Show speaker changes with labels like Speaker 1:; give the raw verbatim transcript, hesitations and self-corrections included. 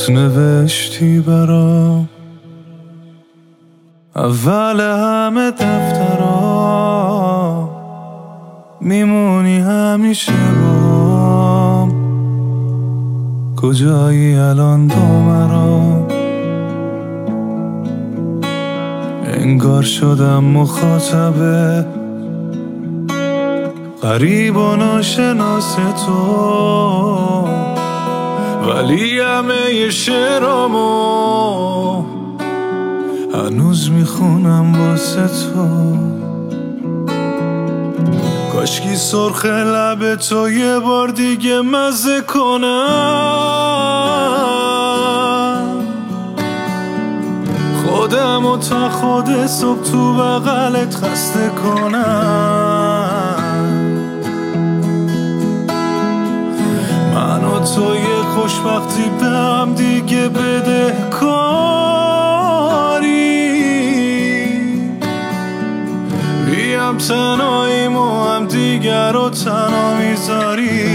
Speaker 1: نوت نوشتی برام اول همه دفترام، میمونی همیشه بام. کجایی الان دو مرام؟ انگار شدم مخاطبه غریب و ناشناس تو، ولی همه شعرامو هنوز میخونم واسه تو. کاشکی سرخ لب تو یه بار دیگه مزه کنم، خودم و تا خود صبح تو بغلت خسته کنم. من و تو یه خوشبختی به هم دیگه بده کاری، بیم تنهاییم و هم دیگر رو تنها میذاری.